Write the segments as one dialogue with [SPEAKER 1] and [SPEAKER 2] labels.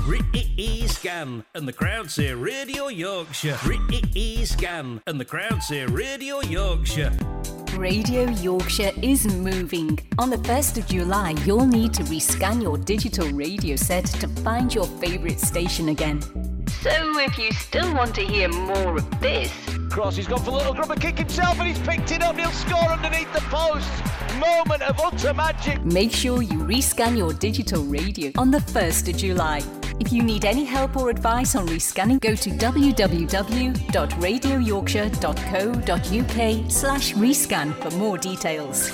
[SPEAKER 1] Scan, and the crowd say Radio Yorkshire. Scan, and the crowd say Radio Yorkshire.
[SPEAKER 2] Radio Yorkshire is moving. On the 1st of July, you'll need to rescan your digital radio set to find your favourite station again. So if you still want to hear more of this...
[SPEAKER 3] Cross, he's gone for a little grubber kick himself and he's picked it up. He'll score underneath the post. Moment of utter magic.
[SPEAKER 2] Make sure you rescan your digital radio on the 1st of July. If you need any help or advice on rescanning, go to www.radioyorkshire.co.uk/rescan for more details.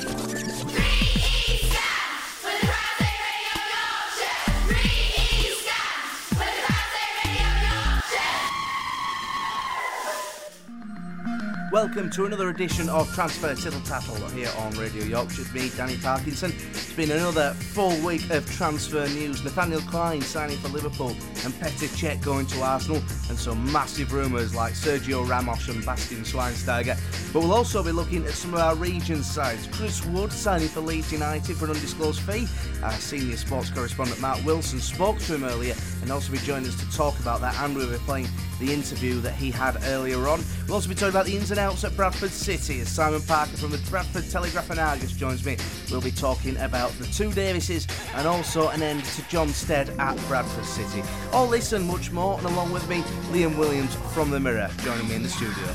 [SPEAKER 4] Welcome to another edition of Transfer Tittle Tattle here on Radio Yorkshire. It's me, Danny Parkinson. It's been another full week of transfer news. Nathaniel Clyne signing for Liverpool and Petr Cech going to Arsenal, and some massive rumours like Sergio Ramos and Bastian Schweinsteiger. But we'll also be looking at some of our region sides. Chris Wood signing for Leeds United for an undisclosed fee. Our senior sports correspondent Mark Wilson spoke to him earlier and also be joining us to talk about that, and we'll be playing the interview that he had earlier on. We'll also be talking about the ins and outs at Bradford City as Simon Parker from the Bradford Telegraph and Argus joins me. We'll be talking about the two Davises and also an end to John Stead at Bradford City. All this and much more, and along with me, Liam Williams from The Mirror joining me in the studio.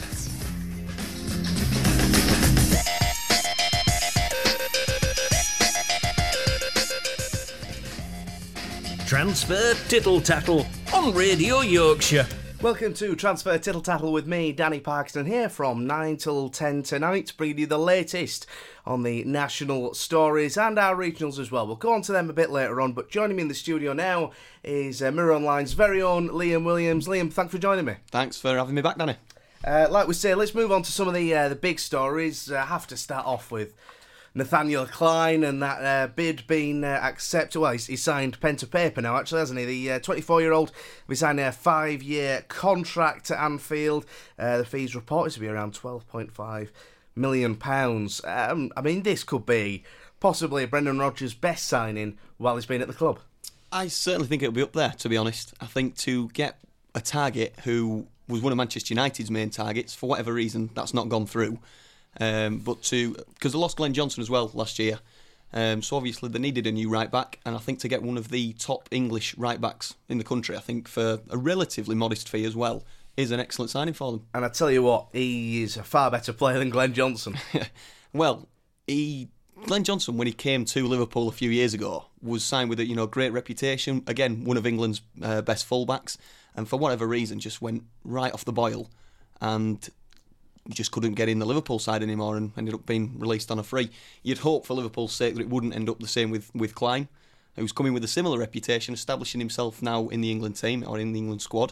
[SPEAKER 1] Transfer Tittle Tattle on Radio Yorkshire.
[SPEAKER 4] Welcome to Transfer Tittle Tattle with me, Danny Parkinson, here from 9 till 10 tonight, bringing you the latest on the national stories and our regionals as well. We'll go on to them a bit later on, but joining me in the studio now is Mirror Online's very own Liam Williams. Liam, thanks for joining me.
[SPEAKER 5] Thanks for having me back, Danny.
[SPEAKER 4] Like we say, let's move on to some of the big stories. I have to start off with Nathaniel Clyne and that bid being accepted. Well, he's signed pen to paper now, actually, hasn't he? The 24-year-old we signed a 5-year contract at Anfield. The fee's reported to be around £12.5 million. I mean, this could be possibly Brendan Rodgers' best signing while he's been at the club.
[SPEAKER 5] I certainly think it'll be up there, to be honest. I think to get a target who was one of Manchester United's main targets, for whatever reason, that's not gone through. Because they lost Glenn Johnson as well last year, so obviously they needed a new right back, and I think to get one of the top English right backs in the country, I think for a relatively modest fee as well, is an excellent signing for them.
[SPEAKER 4] And I tell you what, he is a far better player than Glenn Johnson.
[SPEAKER 5] Well, Glenn Johnson, when he came to Liverpool a few years ago, was signed with a great reputation. Again, one of England's best fullbacks, and for whatever reason, just went right off the boil, and he just couldn't get in the Liverpool side anymore and ended up being released on a free. You'd hope for Liverpool's sake that it wouldn't end up the same with Clyne, who's coming with a similar reputation, establishing himself now in the England team or in the England squad.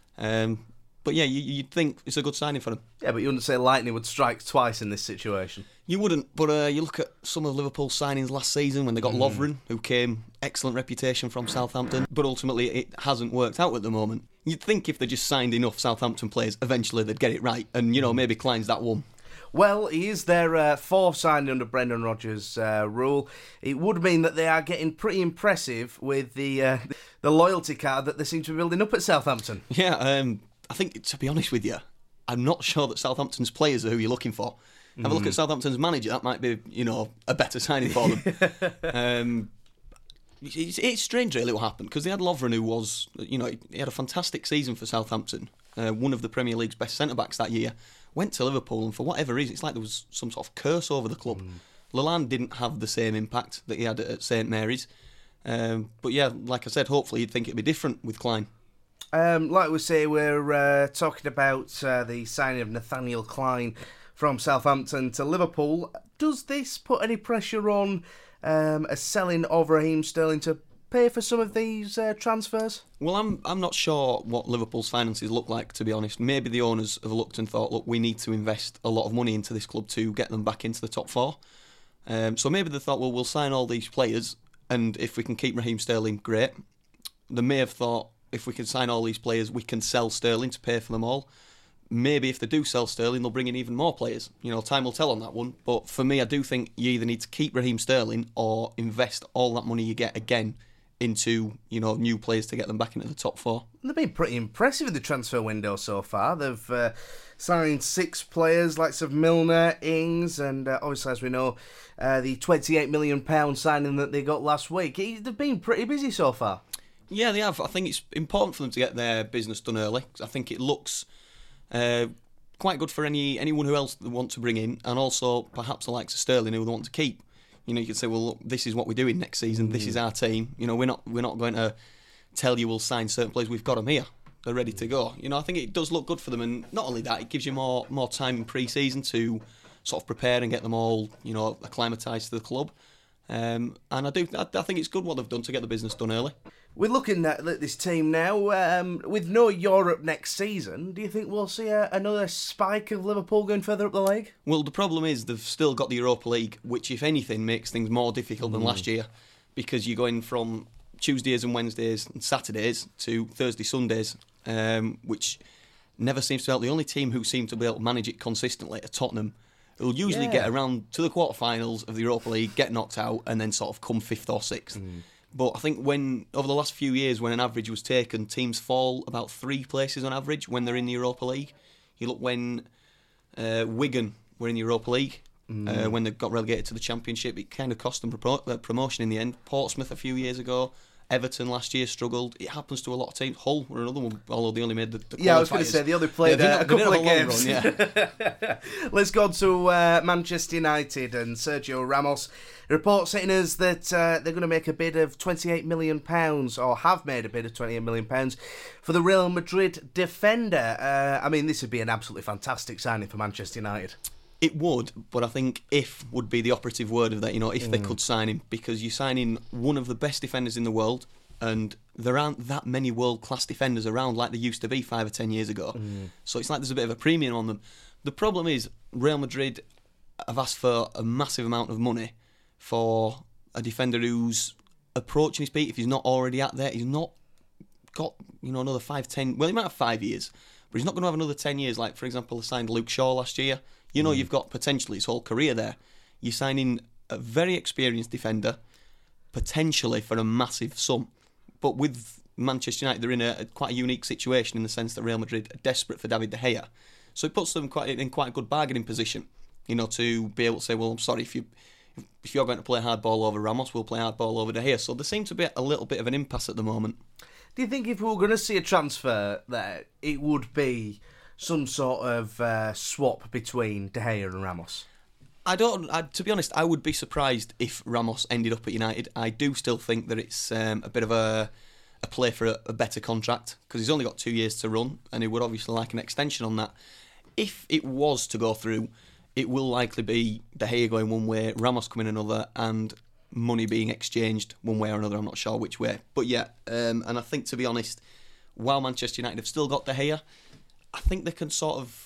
[SPEAKER 5] But yeah, you'd think it's a good signing for him.
[SPEAKER 4] Yeah, but you wouldn't say lightning would strike twice in this situation.
[SPEAKER 5] You wouldn't, but you look at some of Liverpool's signings last season when they got Lovren, who came excellent reputation from Southampton, but ultimately it hasn't worked out at the moment. You'd think if they just signed enough Southampton players, eventually they'd get it right, and maybe Clyne's that one.
[SPEAKER 4] Well, he is their fourth signing under Brendan Rodgers' rule. It would mean that they are getting pretty impressive with the loyalty card that they seem to be building up at Southampton.
[SPEAKER 5] Yeah, I think, to be honest with you, I'm not sure that Southampton's players are who you're looking for. Have a look at Southampton's manager. That might be, a better signing for them. It's strange, really, what happened, because they had Lovren, who was, he had a fantastic season for Southampton, one of the Premier League's best centre-backs that year, went to Liverpool, and for whatever reason, it's like there was some sort of curse over the club. Lalande didn't have the same impact that he had at St Mary's. But yeah, like I said, hopefully you'd think it'd be different with Clyne.
[SPEAKER 4] Like we say, we're talking about the signing of Nathaniel Clyne from Southampton to Liverpool. Does this put any pressure on a selling of Raheem Sterling to pay for some of these transfers?
[SPEAKER 5] Well, I'm not sure what Liverpool's finances look like, to be honest. Maybe the owners have looked and thought, look, we need to invest a lot of money into this club to get them back into the top four. So maybe they thought, well, we'll sign all these players, and if we can keep Raheem Sterling, great. They may have thought, if we can sign all these players, we can sell Sterling to pay for them all. Maybe if they do sell Sterling, they'll bring in even more players. Time will tell on that one. But for me, I do think you either need to keep Raheem Sterling or invest all that money you get again into, new players to get them back into the top 4.
[SPEAKER 4] They've been pretty impressive in the transfer window so far. They've signed 6 players, likes of Milner, Ings, and obviously, as we know, the £28 million signing that they got last week. They've been pretty busy so far.
[SPEAKER 5] Yeah, they have. I think it's important for them to get their business done early. I think it looks quite good for anyone who else they want to bring in, and also perhaps the likes of Sterling who they want to keep. You can say, well, look, this is what we're doing next season. This is our team. We're not going to tell you we'll sign certain players. We've got them here. They're ready to go. I think it does look good for them, and not only that, it gives you more time in pre-season to sort of prepare and get them all, acclimatised to the club. And I think it's good what they've done to get the business done early.
[SPEAKER 4] We're looking at this team now, with no Europe next season. Do you think we'll see another spike of Liverpool going further up the league?
[SPEAKER 5] Well, the problem is they've still got the Europa League, which, if anything, makes things more difficult than last year, because you're going from Tuesdays and Wednesdays and Saturdays to Thursday, Sundays, which never seems to help. The only team who seem to be able to manage it consistently are Tottenham, who'll usually get around to the quarterfinals of the Europa League, get knocked out, and then sort of come 5th or 6th. But I think over the last few years, when an average was taken, teams fall about 3 places on average when they're in the Europa League. You look when Wigan were in the Europa League, when they got relegated to the Championship, it kind of cost them promotion in the end. Portsmouth a few years ago, Everton last year struggled. It happens to a lot of teams. Hull were another one, although they only made the qualifiers.
[SPEAKER 4] Yeah, I was going to say, they only played a couple of games.
[SPEAKER 5] Run,
[SPEAKER 4] Let's go to Manchester United and Sergio Ramos. Reports hitting us that they're going to make a bid of £28 million, or have made a bid of £28 million, for the Real Madrid defender. This would be an absolutely fantastic signing for Manchester United.
[SPEAKER 5] It would, but I think if would be the operative word of that, if they could sign him, because you're signing one of the best defenders in the world, and there aren't that many world-class defenders around like there used to be 5 or 10 years ago. So it's like there's a bit of a premium on them. The problem is Real Madrid have asked for a massive amount of money for a defender who's approaching his peak. If he's not already at there, he's not got another 5-10. Well, he might have 5 years, but he's not going to have another 10 years. Like, for example, they signed Luke Shaw last year. You've got potentially his whole career there. You're signing a very experienced defender, potentially for a massive sum. But with Manchester United, they're in a quite a unique situation in the sense that Real Madrid are desperate for David De Gea. So it puts them in quite a good bargaining position, to be able to say, well, I'm sorry, if you're going to play hardball over Ramos, we'll play hardball over De Gea. So there seems to be a little bit of an impasse at the moment.
[SPEAKER 4] Do you think if we were going to see a transfer there, it would be some sort of swap between De Gea and Ramos?
[SPEAKER 5] To be honest, I would be surprised if Ramos ended up at United. I do still think that it's a bit of a play for a better contract, because he's only got 2 years to run, and he would obviously like an extension on that. If it was to go through, it will likely be De Gea going one way, Ramos coming another, and money being exchanged one way or another. I'm not sure which way. But yeah, and I think, to be honest, while Manchester United have still got De Gea, I think they can sort of...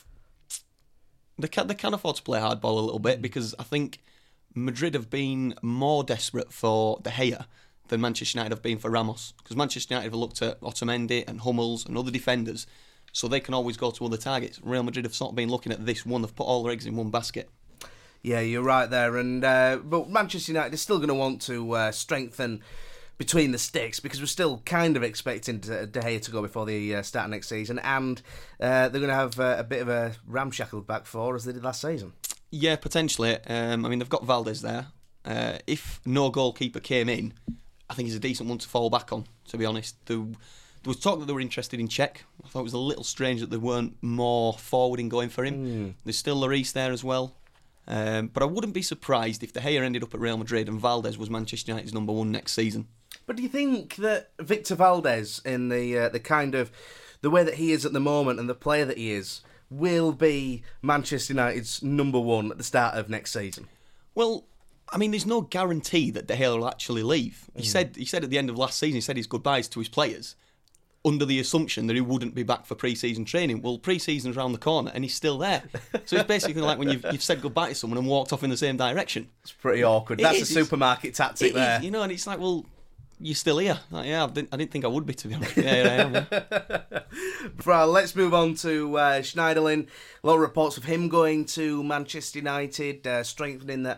[SPEAKER 5] They can afford to play hardball a little bit, because I think Madrid have been more desperate for De Gea than Manchester United have been for Ramos. Because Manchester United have looked at Otamendi and Hummels and other defenders, so they can always go to other targets. Real Madrid have sort of been looking at this one. They've put all their eggs in one basket.
[SPEAKER 4] Yeah, you're right there. And but Manchester United is still going to want to strengthen between the sticks, because we're still kind of expecting De Gea to go before the start of next season, and they're going to have a bit of a ramshackled back four as they did last season.
[SPEAKER 5] Yeah, potentially. They've got Valdez there. If no goalkeeper came in, I think he's a decent one to fall back on, to be honest. There was talk that they were interested in Cech. I thought it was a little strange that they weren't more forward in going for him. There's still Lloris there as well. But I wouldn't be surprised if De Gea ended up at Real Madrid and Valdez was Manchester United's number one next season.
[SPEAKER 4] But do you think that Victor Valdez, in the kind of the way that he is at the moment and the player that he is, will be Manchester United's number one at the start of next season?
[SPEAKER 5] Well, there's no guarantee that De Gea will actually leave. He said at the end of last season, he said his goodbyes to his players under the assumption that he wouldn't be back for pre-season training. Well, pre-season's around the corner and he's still there. So it's basically like when you've said goodbye to someone and walked off in the same direction.
[SPEAKER 4] It's pretty awkward. That's a supermarket tactic there.
[SPEAKER 5] And it's like, well, you're still here. Like, yeah, I didn't think I would be, to be honest. Yeah, I am. Yeah.
[SPEAKER 4] Right, let's move on to Schneiderlin. A lot of reports of him going to Manchester United, strengthening that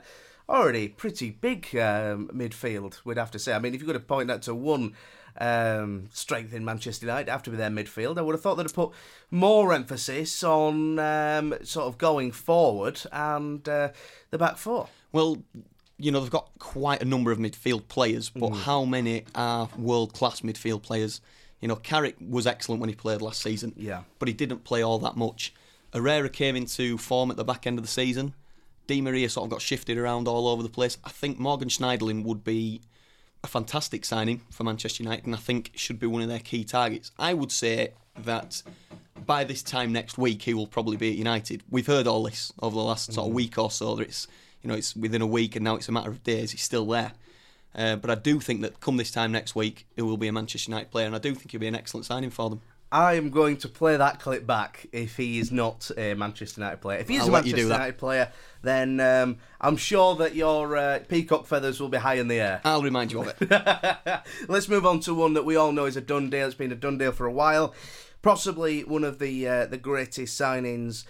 [SPEAKER 4] already pretty big midfield, we'd have to say. I mean, if you're going to point that to one strength in Manchester United, it'd have to be their midfield. I would have thought they'd have put more emphasis on sort of going forward and the back four.
[SPEAKER 5] Well, you know, they've got quite a number of midfield players, but how many are world-class midfield players? You know, Carrick was excellent when he played last season, but he didn't play all that much. Herrera came into form at the back end of the season. Di Maria sort of got shifted around all over the place. I think Morgan Schneiderlin would be a fantastic signing for Manchester United, and I think should be one of their key targets. I would say that by this time next week, he will probably be at United. We've heard all this over the last sort of week or so, that it's within a week and now it's a matter of days. He's still there. But I do think that come this time next week, he will be a Manchester United player, and I do think he'll be an excellent signing for them.
[SPEAKER 4] I am going to play that clip back if he is not a Manchester United player. If he is a Manchester United player, then I'm sure that your peacock feathers will be high in the air.
[SPEAKER 5] I'll remind you of it.
[SPEAKER 4] Let's move on to one that we all know is a done deal. It's been a done deal for a while. Possibly one of the greatest signings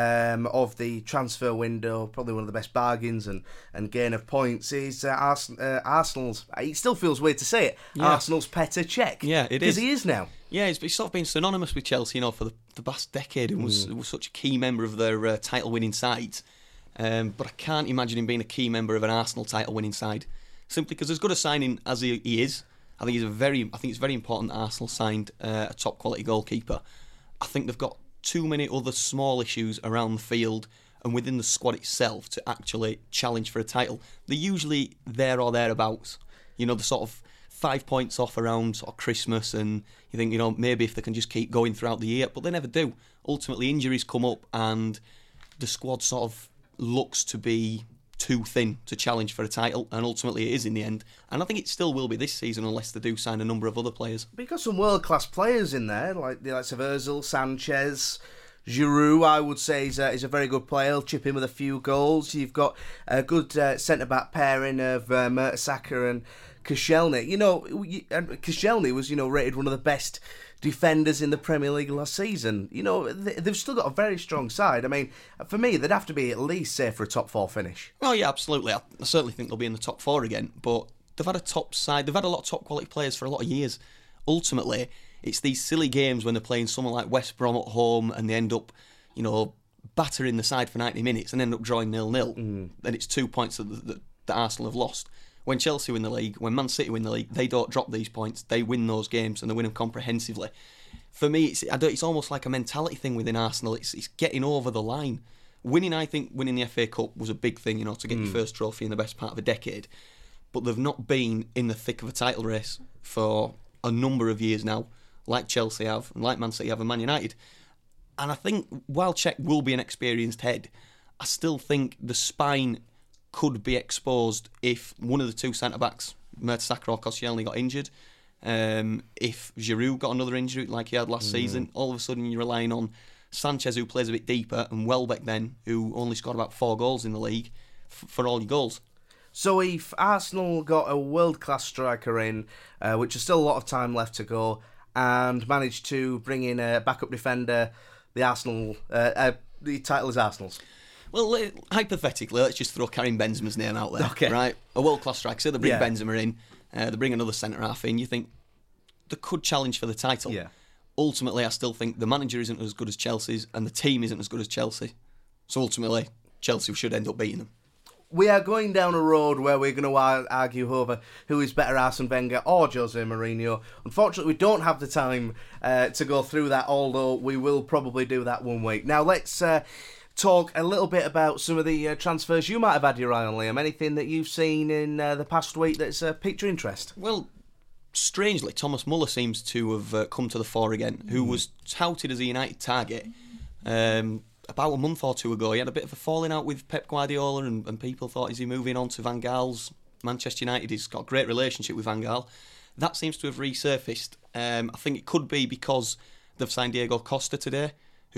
[SPEAKER 4] of the transfer window, probably one of the best bargains and gain of points is Arsenal's. It still feels weird to say it. Yeah. Arsenal's Petr Cech.
[SPEAKER 5] Yeah, it is.
[SPEAKER 4] Because he is now.
[SPEAKER 5] Yeah, he's sort of been synonymous with Chelsea, you know, for the past decade, and was such a key member of their title-winning sides. But I can't imagine him being a key member of an Arsenal title-winning side, simply because as good a signing as he is, I think it's very important that Arsenal signed a top-quality goalkeeper. I think they've got too many other small issues around the field and within the squad itself to actually challenge for a title. They're usually there or thereabouts. You know, the sort of 5 points off around sort of Christmas, and you think, you know, maybe if they can just keep going throughout the year, but they never do. Ultimately, injuries come up and the squad sort of looks to be too thin to challenge for a title, and ultimately it is in the end. And I think it still will be this season unless they do sign a number of other players. But
[SPEAKER 4] you've got some world-class players in there, like the likes of Ozil, Sanchez, Giroud, I would say, is a very good player. He'll chip in with a few goals. You've got a good centre-back pairing of Mertesacker and Koscielny. You know, and Koscielny was, you know, rated one of the best defenders in the Premier League last season. You know, they've still got a very strong side. I mean, for me, they'd have to be at least safe for a top four finish.
[SPEAKER 5] Oh yeah, absolutely. I certainly think they'll be in the top four again, but they've had a top side. They've had a lot of top quality players for a lot of years. Ultimately, it's these silly games when they're playing someone like West Brom at home and they end up, you know, battering the side for 90 minutes and end up drawing 0-0. And it's 2 points that Arsenal have lost. When Chelsea win the league, when Man City win the league, they don't drop these points. They win those games and they win them comprehensively. For me, it's almost like a mentality thing within Arsenal. It's getting over the line. I think winning the FA Cup was a big thing, you know, to get your first trophy in the best part of a decade. But they've not been in the thick of a title race for a number of years now, like Chelsea have, and like Man City have, and Man United. And I think while Cech will be an experienced head, I still think the spine could be exposed if one of the two centre-backs, Mertesacker or Koscielny, got injured. If Giroud got another injury like he had last season, all of a sudden you're relying on Sanchez, who plays a bit deeper, and Welbeck then, who only scored about 4 goals in the league, for all your goals.
[SPEAKER 4] So if Arsenal got a world-class striker in, which is still a lot of time left to go, and managed to bring in a backup defender, the title is Arsenal's.
[SPEAKER 5] Well, hypothetically, let's just throw Karim Benzema's name out there.
[SPEAKER 4] Okay.
[SPEAKER 5] Right? A world-class striker. So they bring Benzema in, they bring another centre-half in. You think they could challenge for the title.
[SPEAKER 4] Yeah.
[SPEAKER 5] Ultimately, I still think the manager isn't as good as Chelsea's and the team isn't as good as Chelsea. So ultimately, Chelsea should end up beating them.
[SPEAKER 4] We are going down a road where we're going to argue over who is better, Arsene Wenger or Jose Mourinho. Unfortunately, we don't have the time to go through that, although we will probably do that one week. Now, let's talk a little bit about some of the transfers you might have had your eye on, Liam. Anything that you've seen in the past week that's piqued your interest?
[SPEAKER 5] Well, strangely, Thomas Muller seems to have come to the fore again, who was touted as a United target about a month or two ago. He had a bit of a falling out with Pep Guardiola, and people thought, is he moving on to Van Gaal's Manchester United? He's got a great relationship with Van Gaal. That seems to have resurfaced. I think it could be because they've signed Diego Costa today,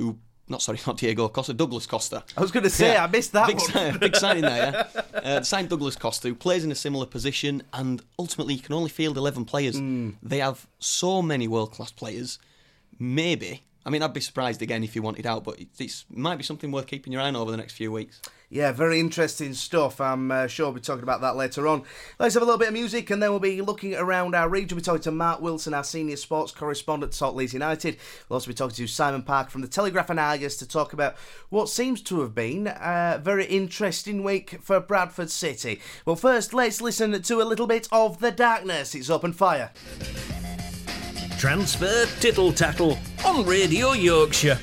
[SPEAKER 5] Douglas Costa.
[SPEAKER 4] I was going to say, I missed that
[SPEAKER 5] one. Big signing there, yeah. Signed Douglas Costa, who plays in a similar position, and ultimately you can only field 11 players. They have so many world-class players. Maybe, I'd be surprised again if he wanted out, but it might be something worth keeping your eye on over the next few weeks.
[SPEAKER 4] Yeah, very interesting stuff. I'm sure we'll be talking about that later on. Let's have a little bit of music and then we'll be looking around our region. We'll be talking to Mark Wilson, our senior sports correspondent at Salt Leeds United. We'll also be talking to Simon Parker from the Telegraph and Argus to talk about what seems to have been a very interesting week for Bradford City. Well, first, let's listen to a little bit of The Darkness. It's Open Fire.
[SPEAKER 1] Transfer Tittle Tattle on Radio Yorkshire.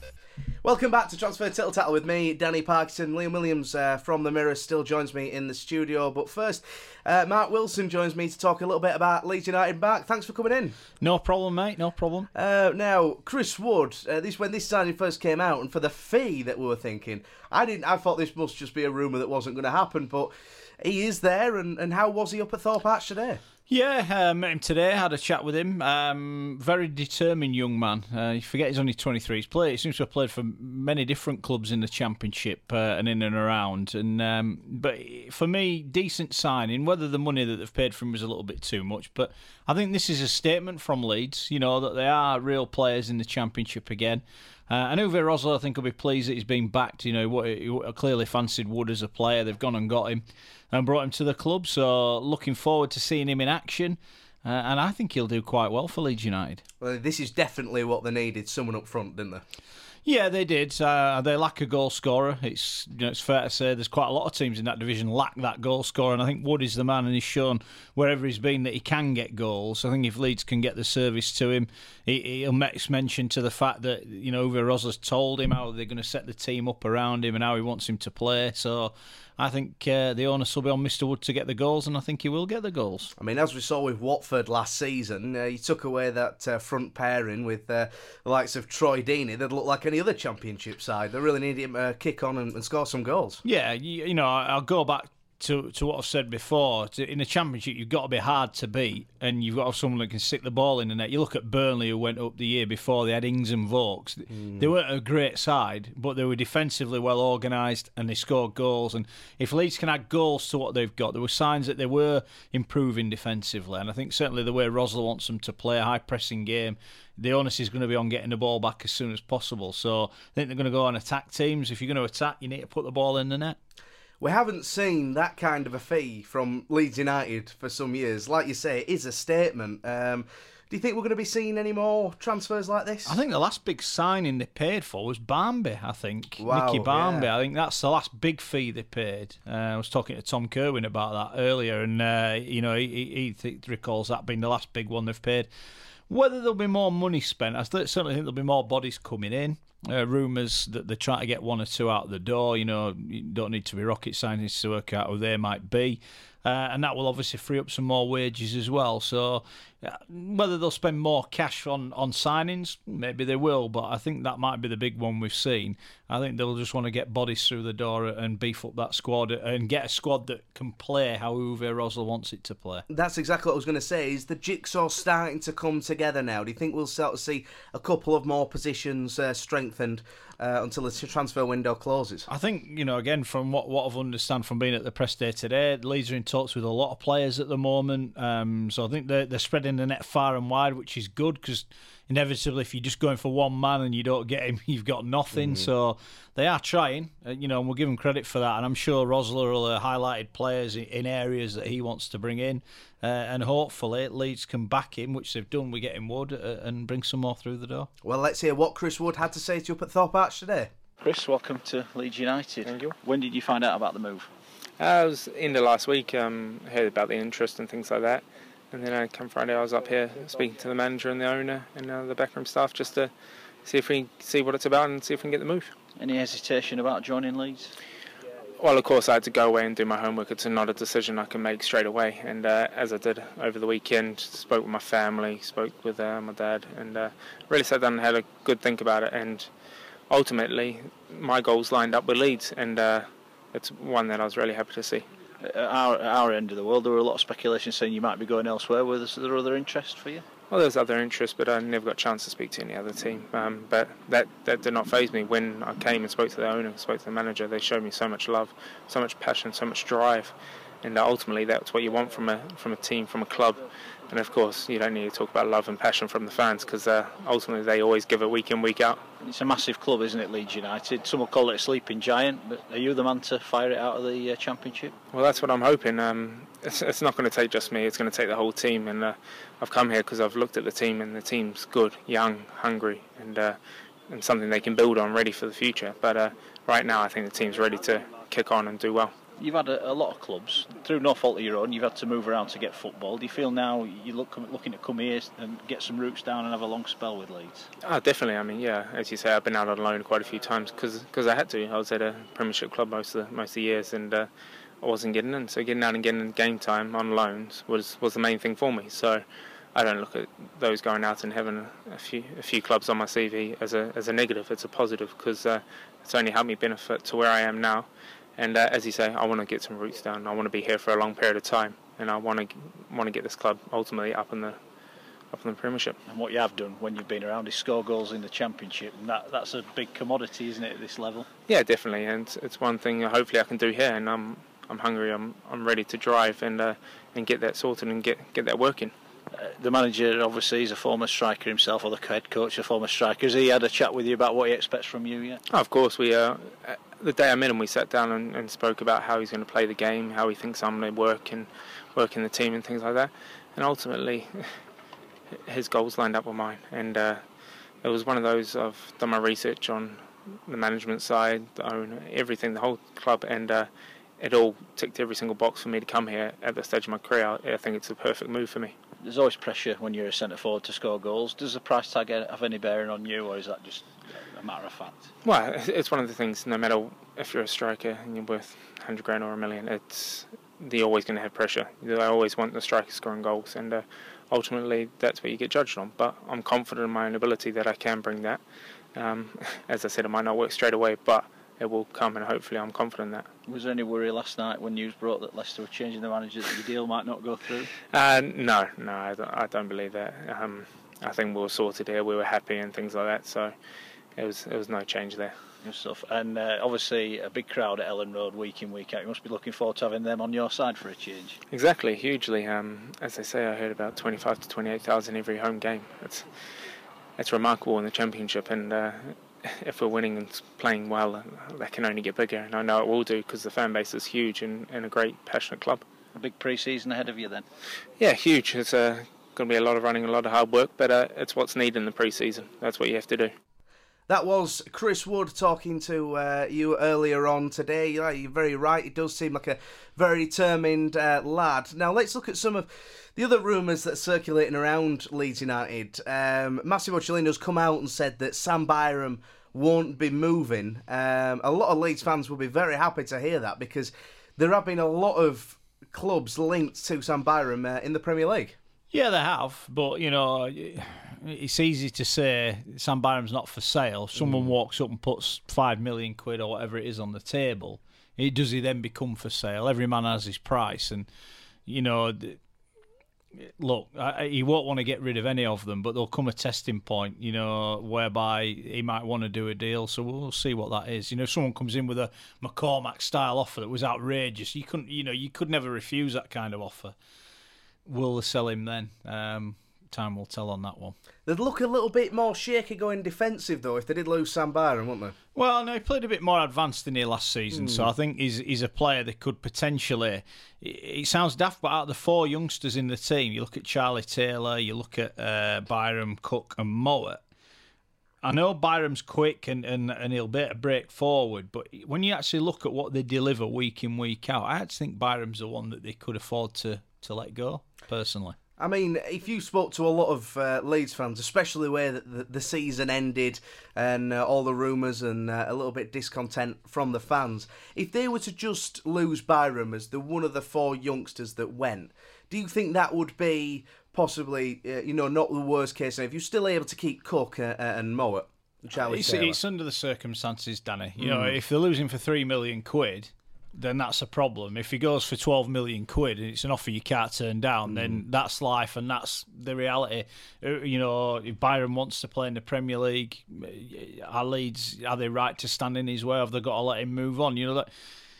[SPEAKER 4] Welcome back to Transfer Tittle Tattle with me, Danny Parkinson. Liam Williams from The Mirror still joins me in the studio. But first, Mark Wilson joins me to talk a little bit about Leeds United back. Thanks for coming in.
[SPEAKER 6] No problem, mate, no problem.
[SPEAKER 4] Now, Chris Wood, when this signing first came out, and for the fee that we were thinking, I thought this must just be a rumour that wasn't going to happen, but he is there, and how was he up at Thorpe Arch today?
[SPEAKER 6] Yeah, met him today, had a chat with him. Very determined young man. You forget he's only 23. He seems to have played for many different clubs in the Championship and in and around. But for me, decent signing, whether the money that they've paid for him was a little bit too much. But I think this is a statement from Leeds, that they are real players in the Championship again. And Uwe Rosler, I think, will be pleased that he's been backed. He clearly fancied Wood as a player. They've gone and got him and brought him to the club. So looking forward to seeing him in action. And I think he'll do quite well for Leeds United.
[SPEAKER 4] Well, this is definitely what they needed, someone up front, didn't they?
[SPEAKER 6] Yeah, they did. They lack a goal scorer. It's fair to say there's quite a lot of teams in that division lack that goal scorer, and I think Wood is the man, and he's shown wherever he's been that he can get goals. I think if Leeds can get the service to him, he'll make mention to the fact that Uwe Rosler's told him how they're going to set the team up around him and how he wants him to play. So I think the onus will be on Mr. Wood to get the goals, and I think he will get the goals.
[SPEAKER 4] I mean, as we saw with Watford last season, he took away that front pairing with the likes of Troy Deeney that looked like any other Championship side. They really needed him to kick on and score some goals.
[SPEAKER 6] Yeah, I'll go back to what I've said before. In the Championship, you've got to be hard to beat, and you've got to have someone that can stick the ball in the net. You look at Burnley, who went up the year before. They had Ings and Vokes. They weren't a great side, but they were defensively well organised, and they scored goals. And if Leeds can add goals to what they've got, there were signs that they were improving defensively. And I think certainly the way Rosler wants them to play a high-pressing game, the onus is going to be on getting the ball back as soon as possible. So I think they're going to go on attack teams. If you're going to attack, you need to put the ball in the net.
[SPEAKER 4] We haven't seen that kind of a fee from Leeds United for some years. Like you say, it is a statement. Do you think we're going to be seeing any more transfers like this?
[SPEAKER 6] I think the last big signing they paid for was Barmby, I think.
[SPEAKER 4] Wow,
[SPEAKER 6] Nicky Barmby.
[SPEAKER 4] yeah.
[SPEAKER 6] I think that's the last big fee they paid. I was talking to Tom Kerwin about that earlier, and he recalls that being the last big one they've paid. Whether there'll be more money spent, I certainly think there'll be more bodies coming in. Rumours that they're trying to get one or two out the door. You don't need to be rocket scientists to work out who they might be. And that will obviously free up some more wages as well. So whether they'll spend more cash on signings, maybe they will, but I think that might be the big one we've seen. I think they'll just want to get bodies through the door and beef up that squad and get a squad that can play how Uwe Rosler wants it to play.
[SPEAKER 4] That's exactly what I was going to say. Is the jigsaw starting to come together now? Do you think we'll start to see a couple of more positions strengthened until the transfer window closes?
[SPEAKER 6] I think, again, from what I've understand from being at the press day today, Leeds are in talks with a lot of players at the moment. So I think they're spreading the net far and wide, which is good, because inevitably if you're just going for one man and you don't get him, you've got nothing. So they are trying, and we'll give them credit for that. And I'm sure Rosler will have highlighted players in areas that he wants to bring in. And hopefully Leeds can back him, which they've done with getting Wood, and bring some more through the door.
[SPEAKER 4] Well, let's hear what Chris Wood had to say to you up at Thorpe Arch today.
[SPEAKER 7] Chris, welcome to Leeds United.
[SPEAKER 8] Thank you.
[SPEAKER 7] When did you find out about the move?
[SPEAKER 8] I was in the last week, heard about the interest and things like that. And then come Friday, I was up here speaking to the manager and the owner and the backroom staff just to see what it's about and see if we can get the move.
[SPEAKER 7] Any hesitation about joining Leeds?
[SPEAKER 8] Well, of course, I had to go away and do my homework. It's not a decision I can make straight away. And as I did over the weekend, spoke with my family, spoke with my dad, and really sat down and had a good think about it. And ultimately, my goals lined up with Leeds, and it's one that I was really happy to see.
[SPEAKER 7] At our end of the world, there were a lot of speculation saying you might be going elsewhere. Was there other interest for you?
[SPEAKER 8] Well, there's other interest, but I never got a chance to speak to any other team. But that did not faze me. When I came and spoke to the owner, spoke to the manager, they showed me so much love, so much passion, so much drive, and ultimately that's what you want from a team, from a club. And of course, you don't need to talk about love and passion from the fans, because ultimately they always give it week in, week out.
[SPEAKER 7] It's a massive club, isn't it, Leeds United? Some will call it a sleeping giant, but are you the man to fire it out of the Championship?
[SPEAKER 8] Well, that's what I'm hoping. It's not going to take just me, it's going to take the whole team. And I've come here because I've looked at the team, and the team's good, young, hungry, and something they can build on, ready for the future. But right now I think the team's ready to kick on and do well.
[SPEAKER 7] You've had a lot of clubs, through no fault of your own, you've had to move around to get football. Do you feel now you're looking to come here and get some roots down and have a long spell with Leeds?
[SPEAKER 8] Oh, definitely. I mean, yeah, as you say, I've been out on loan quite a few times because I had to. I was at a Premiership club most of the years, and I wasn't getting in. So getting out and getting game time on loans was the main thing for me. So I don't look at those going out and having a few clubs on my CV as a negative. It's a positive, because it's only helped me benefit to where I am now. And as you say, I want to get some roots down. I want to be here for a long period of time, and I want to get this club ultimately up in the Premiership.
[SPEAKER 7] And what you have done when you've been around is score goals in the Championship, and that's a big commodity, isn't it, at this level?
[SPEAKER 8] Yeah, definitely. And it's one thing hopefully I can do here. And I'm hungry. I'm ready to drive and get that sorted and get that working.
[SPEAKER 7] The manager, obviously, is a former striker himself, or the head coach, a former striker. Has he had a chat with you about what he expects from you yet?
[SPEAKER 8] Oh, of course. The day I met him, we sat down and spoke about how he's going to play the game, how he thinks I'm going to work in the team and things like that. And ultimately, his goals lined up with mine. And it was one of those, I've done my research on the management side, the owner, everything, the whole club, and it all ticked every single box for me to come here at this stage of my career. I think it's a perfect move for me.
[SPEAKER 7] There's always pressure when you're a centre-forward to score goals. Does the price tag have any bearing on you, or is that just a matter of fact?
[SPEAKER 8] Well, it's one of the things, no matter if you're a striker and you're worth 100 grand or $1 million, they're always going to have pressure. They always want the striker scoring goals, and ultimately that's what you get judged on. But I'm confident in my own ability that I can bring that. As I said, it might not work straight away, but it will come, and hopefully I'm confident in that.
[SPEAKER 7] Was there any worry last night when news broke that Leicester were changing the manager, that your deal might not go through?
[SPEAKER 8] No, I don't believe that. I think we were sorted here, we were happy and things like that, so it was no change there.
[SPEAKER 7] Good stuff. And obviously a big crowd at Ellen Road week in, week out. You must be looking forward to having them on your side for a change.
[SPEAKER 8] Exactly, hugely. As I say, I heard about 25 to 28,000 every home game. It's remarkable in the Championship, and if we're winning and playing well, that can only get bigger, and I know it will do, because the fan base is huge and a great, passionate club.
[SPEAKER 7] A big pre-season ahead of you then?
[SPEAKER 8] Yeah, huge. It's going to be a lot of running, a lot of hard work, but it's what's needed in the pre-season. That's what you have to do.
[SPEAKER 4] That was Chris Wood talking to you earlier on today. You're very right. He does seem like a very determined lad. Now, let's look at some of the other rumours that are circulating around Leeds United. Massimo Cellino's come out and said that Sam Byram won't be moving. A lot of Leeds fans will be very happy to hear that, because there have been a lot of clubs linked to Sam Byram in the Premier League.
[SPEAKER 6] Yeah, they have, but, it's easy to say Sam Byram's not for sale. Someone walks up and puts £5 million or whatever it is on the table. Does he then become for sale? Every man has his price, and look, he won't want to get rid of any of them, but there'll come a testing point, whereby he might want to do a deal. So we'll see what that is. If someone comes in with a McCormack style offer that was outrageous, you could never refuse that kind of offer. Will they sell him then? Time will tell on that one.
[SPEAKER 4] They'd look a little bit more shaky going defensive, though, if they did lose Sam Byram, wouldn't they?
[SPEAKER 6] Well, no, he played a bit more advanced than he last season, so I think he's a player that could potentially... It sounds daft, but out of the four youngsters in the team, you look at Charlie Taylor, you look at Byram, Cook and Mowat. I know Byram's quick and he'll be able to break forward, but when you actually look at what they deliver week in, week out, I actually think Byram's the one that they could afford to let go, personally.
[SPEAKER 4] I mean, if you spoke to a lot of Leeds fans, especially where the season ended and all the rumours and a little bit discontent from the fans, if they were to just lose Byram as one of the four youngsters that went, do you think that would be possibly, not the worst case? If you're still able to keep Cook and Mowat, Charlie Taylor?
[SPEAKER 6] It's under the circumstances, Danny. If they're losing for £3 million, then that's a problem. If he goes for 12 million quid and it's an offer you can't turn down, then that's life and that's the reality. If Byram wants to play in the Premier League, are Leeds, are they right to stand in his way? Have they got to let him move on?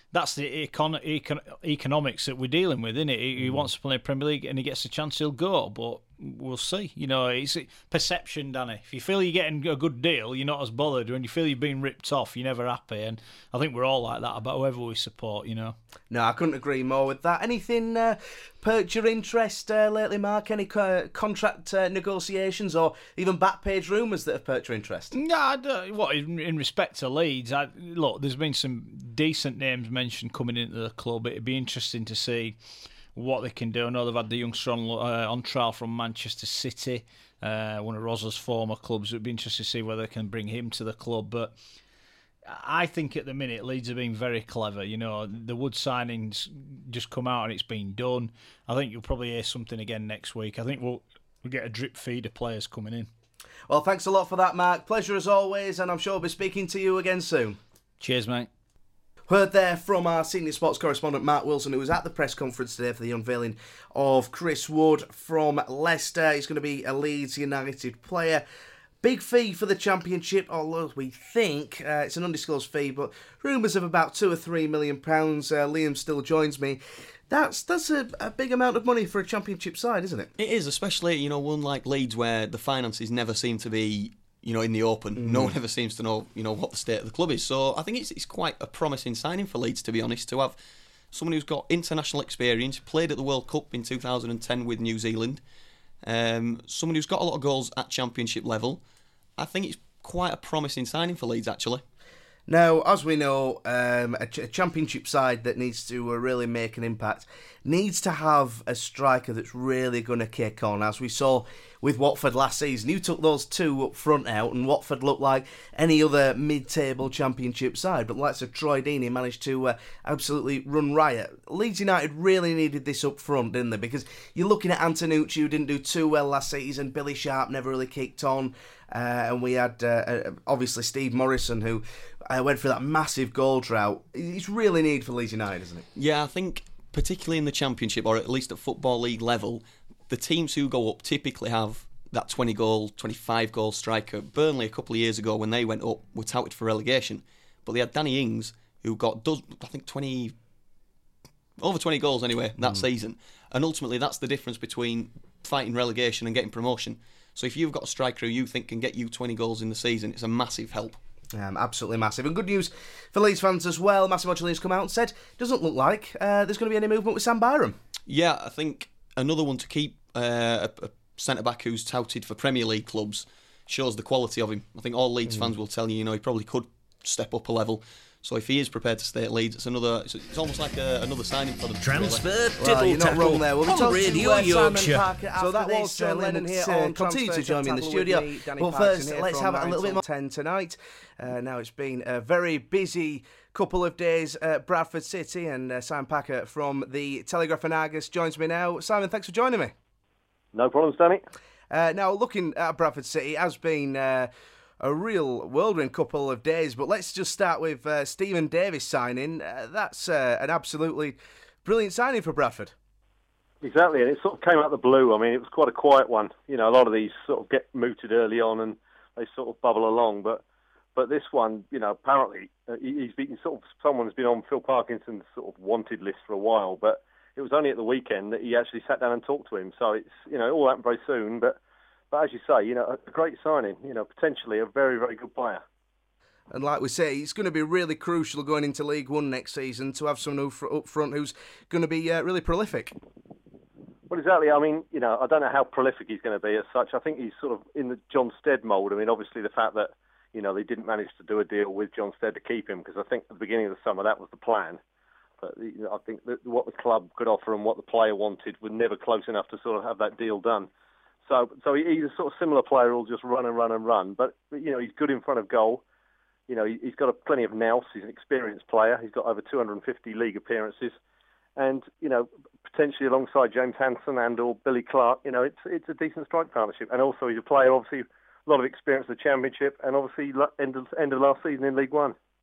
[SPEAKER 6] that's the economics that we're dealing with, isn't it? He wants to play in Premier League and he gets a chance, he'll go. But we'll see. It's perception, Danny. If you feel you're getting a good deal, you're not as bothered. When you feel you're being ripped off, you're never happy. And I think we're all like that about whoever we support,
[SPEAKER 4] No, I couldn't agree more with that. Anything perked your interest lately, Mark? Any contract negotiations or even back page rumours that have perked your interest?
[SPEAKER 6] No, in respect to Leeds, look, there's been some decent names mentioned coming into the club. It'd be interesting to see what they can do. I know they've had the youngster on trial from Manchester City, one of Rosa's former clubs. It would be interesting to see whether they can bring him to the club. But I think at the minute Leeds are being very clever. The Wood signing's just come out and it's been done. I think you'll probably hear something again next week. I think we'll get a drip feed of players coming in.
[SPEAKER 4] Well, thanks a lot for that, Mark. Pleasure as always, and I'm sure I'll be speaking to you again soon.
[SPEAKER 6] Cheers, mate.
[SPEAKER 4] Heard there from our senior sports correspondent Mark Wilson, who was at the press conference today for the unveiling of Chris Wood from Leicester. He's going to be a Leeds United player. Big fee for the Championship, although we think it's an undisclosed fee, but rumours of about £2 or £3 million. Liam still joins me. That's a big amount of money for a Championship side, isn't it?
[SPEAKER 5] It is, especially one like Leeds where the finances never seem to be in the open. No one ever seems to know what the state of the club is. So I think it's quite a promising signing for Leeds, to be honest, to have someone who's got international experience, played at the World Cup in 2010 with New Zealand, someone who's got a lot of goals at Championship level. I think it's quite a promising signing for Leeds, actually.
[SPEAKER 4] Now, as we know, a Championship side that needs to really make an impact needs to have a striker that's really going to kick on. As we saw with Watford last season, you took those two up front out, and Watford looked like any other mid-table Championship side. But like Troy Deeney managed to absolutely run riot. Leeds United really needed this up front, didn't they? Because you're looking at Antonucci, who didn't do too well last season. Billy Sharp never really kicked on. And we had, obviously, Steve Morrison, who went through that massive goal drought. It's really needed for Leeds United, isn't it?
[SPEAKER 5] Yeah, I think particularly in the Championship, or at least at Football League level, the teams who go up typically have that 20-goal, 25-goal striker. Burnley, a couple of years ago, when they went up, were touted for relegation. But they had Danny Ings, who got, I think, over 20 goals anyway that season. And ultimately, that's the difference between fighting relegation and getting promotion. So if you've got a striker who you think can get you 20 goals in the season, it's a massive help.
[SPEAKER 4] Absolutely massive. And good news for Leeds fans as well. Massimo Cellini's come out and said, doesn't look like there's going to be any movement with Sam Byram.
[SPEAKER 5] Yeah, I think another one to keep, a centre-back who's touted for Premier League clubs, shows the quality of him. I think all Leeds fans will tell you, he probably could step up a level. So if he is prepared to stay at Leeds, it's almost like another signing for them.
[SPEAKER 1] Transfer
[SPEAKER 4] you're not wrong there. We'll be
[SPEAKER 1] on Radio Yorkshire.
[SPEAKER 4] So that was John Lennon here on continue to join me in the studio. But first, let's have a little bit more 10 tonight. Now it's been a very busy couple of days at Bradford City, and Simon Packer from the Telegraph and Argus joins me now. Simon, thanks for joining me.
[SPEAKER 9] No problems, Danny.
[SPEAKER 4] Now, looking at Bradford City, it has been a real whirlwind couple of days, but let's just start with Stephen Davis signing. That's an absolutely brilliant signing for Bradford.
[SPEAKER 9] Exactly, and it sort of came out of the blue. I mean, it was quite a quiet one. A lot of these sort of get mooted early on and they sort of bubble along, but this one, apparently he's been someone's been on Phil Parkinson's sort of wanted list for a while, but it was only at the weekend that he actually sat down and talked to him. So it's it all happened very soon, but as you say, a great signing, potentially a very, very good player.
[SPEAKER 4] And like we say, it's going to be really crucial going into League One next season to have someone up front who's going to be really prolific.
[SPEAKER 9] Well, exactly. I mean, I don't know how prolific he's going to be as such. I think he's sort of in the John Stead mould. I mean, obviously the fact that, they didn't manage to do a deal with John Stead to keep him, because I think at the beginning of the summer that was the plan. But I think that what the club could offer and what the player wanted were never close enough to sort of have that deal done. So he's a sort of similar player who'll just run and run and run. But he's good in front of goal. He's got plenty of nous. He's an experienced player. He's got over 250 league appearances. And, potentially alongside James Hansen and or Billy Clark, it's a decent strike partnership. And also he's a player, obviously, a lot of experience in the Championship and obviously end of last season in League One.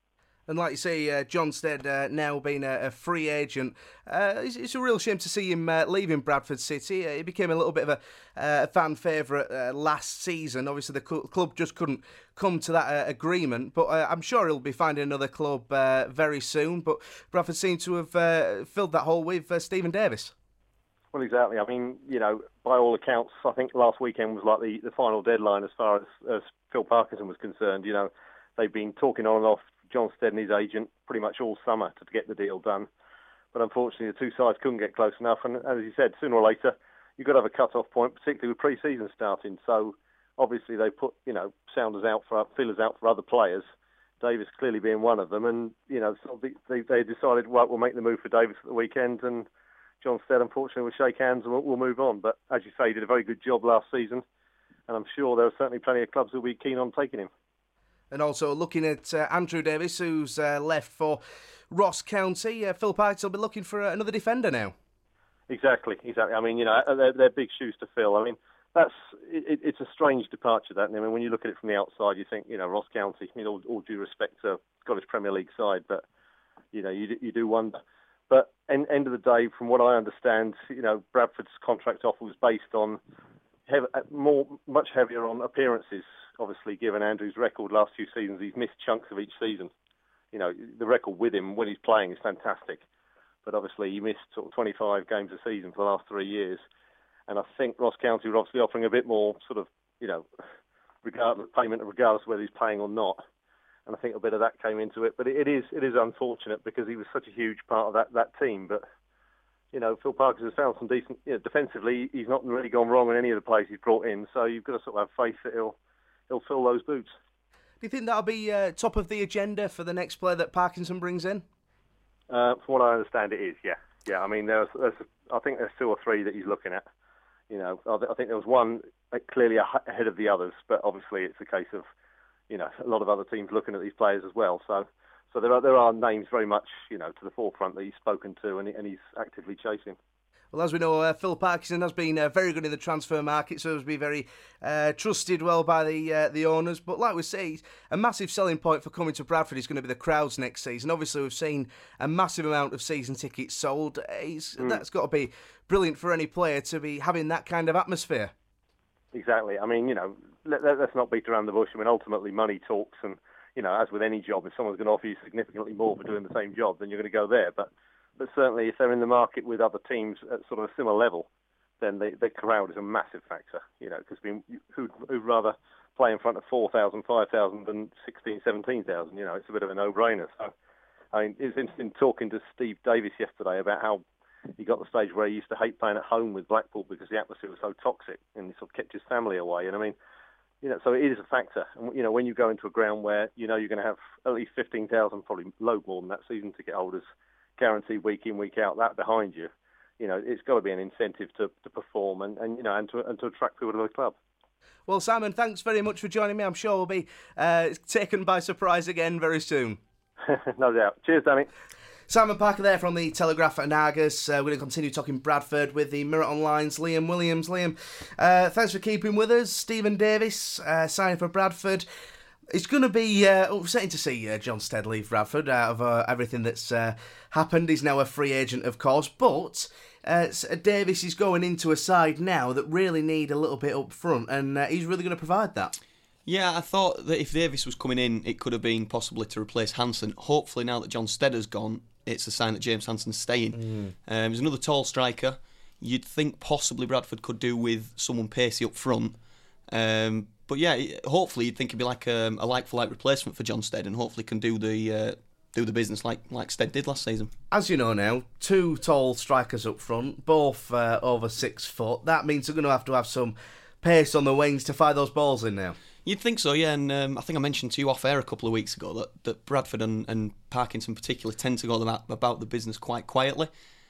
[SPEAKER 4] And like you say, John Stead now being a free agent, it's a real shame to see him leaving Bradford City. He became a little bit of a fan favourite last season. Obviously, the club just couldn't come to that agreement, but I'm sure he'll be finding another club very soon. But Bradford seem to have filled that hole with Stephen Davis.
[SPEAKER 9] Well, exactly. I mean, by all accounts, I think last weekend was like the final deadline as far as Phil Parkinson was concerned. They've been talking on and off John Stead and his agent pretty much all summer to get the deal done. But unfortunately, the two sides couldn't get close enough. And as you said, sooner or later, you've got to have a cut-off point, particularly with pre-season starting. So obviously they put, feelers out for other players, Davis clearly being one of them. And, they decided, well, we'll make the move for Davis at the weekend. And John Stead, unfortunately, will shake hands and we'll move on. But as you say, he did a very good job last season. And I'm sure there are certainly plenty of clubs who will be keen on taking him.
[SPEAKER 4] And also looking at Andrew Davis, who's left for Ross County. Phil Parkinson will be looking for another defender now. Exactly. I mean, they're big shoes to fill. I mean, it's a strange departure, that. I mean, when you look at it from the outside, you think, Ross County, all due respect to Scottish Premier League side, but, you do wonder. But end of the day, from what I understand, Bradford's contract offer was based on much heavier on appearances. Obviously, given Andrew's record last few seasons, he's missed chunks of each season. The record with him when he's playing is fantastic. But obviously, he missed sort of 25 games a season for the last 3 years. And I think Ross County were obviously offering a bit more sort of, regardless of whether he's playing or not. And I think a bit of that came into it. But it is unfortunate because he was such a huge part of that team. But, Phil Parkinson has found some decent, defensively, he's not really gone wrong in any of the players he's brought in. So you've got to sort of have faith that he'll fill those boots. Do you think that'll be top of the agenda for the next player that Parkinson brings in? From what I understand, it is. Yeah. I mean, I think there's 2 or 3 that he's looking at. I think there was one clearly ahead of the others, but obviously it's a case of, a lot of other teams looking at these players as well. So there are names very much, to the forefront that he's spoken to and he's actively chasing. Well, as we know, Phil Parkinson has been very good in the transfer market, so has been very trusted well by the owners. But like we say, a massive selling point for coming to Bradford is going to be the crowds next season. Obviously, we've seen a massive amount of season tickets sold. That's got to be brilliant for any player to be having that kind of atmosphere. Exactly. I mean, let's not beat around the bush. I mean, ultimately, money talks, and as with any job, if someone's going to offer you significantly more for doing the same job, then you're going to go there. But certainly, if they're in the market with other teams at sort of a similar level, then the crowd is a massive factor. Because who'd rather play in front of 4,000, 5,000 than 16,000, 17,000? It's a bit of a no-brainer. So, I mean, it's interesting talking to Steve Davis yesterday about how he got to the stage where he used to hate playing at home with Blackpool because the atmosphere was so toxic, and he sort of kept his family away. And I mean, so it is a factor. And when you go into a ground where you're going to have at least 15,000, probably load more than that, season ticket holders guaranteed week in, week out, that behind you, it's got to be an incentive to perform and to attract people to the club. Well, Simon, thanks very much for joining me. I'm sure we'll be taken by surprise again very soon. No doubt. Cheers, Danny. Simon Parker there from the Telegraph and Argus. We're going to continue talking Bradford with the Mirror Online's Liam Williams. Liam, thanks for keeping with us. Stephen Davis signing for Bradford. It's going to be upsetting to see John Stead leave Bradford out of everything that's happened. He's now a free agent, of course, but Davis is going into a side now that really need a little bit up front, and he's really going to provide that.
[SPEAKER 5] Yeah, I thought that if Davis was coming in, it could have been possibly to replace Hansen. Hopefully, now that John Stead has gone, it's a sign that James Hansen's staying. He's another tall striker. You'd think possibly Bradford could do with someone pacey up front. But yeah, hopefully you'd think it'd be like a like-for-like replacement for John Stead, and hopefully can do the business like Stead did last season. As you know now, 2 tall strikers up front, both over 6 foot. That means they're going to have some pace on the wings to fire those balls in now. You'd think so, yeah, and I think I mentioned to you off air a couple of weeks ago that Bradford and Parkinson particularly tend to go about the business quite quietly,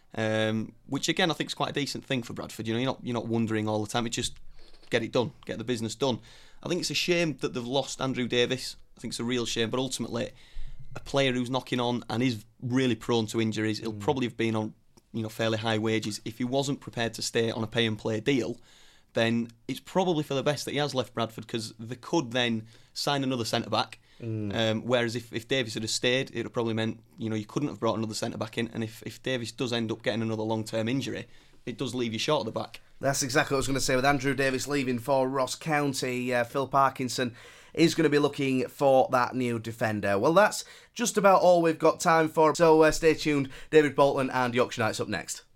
[SPEAKER 5] which again I think is quite a decent thing for Bradford. You're not wondering all the time. It's just get it done, get the business done. I think it's a shame that they've lost Andrew Davis. I think it's a real shame, but ultimately, a player who's knocking on and is really prone to injuries, he'll probably have been on fairly high wages. If he wasn't prepared to stay on a pay and play deal, then it's probably for the best that he has left Bradford, because they could then sign another centre back, Whereas if Davies had stayed, it would have probably meant you couldn't have brought another centre back in. And if Davies does end up getting another long-term injury, it does leave you short at the back.
[SPEAKER 4] That's exactly what I was going to say. With Andrew Davies leaving for Ross County, Phil Parkinson is going to be looking for that new defender. Well, that's just about all we've got time for, so stay tuned. David Bolton and Yorkshire Knights up next.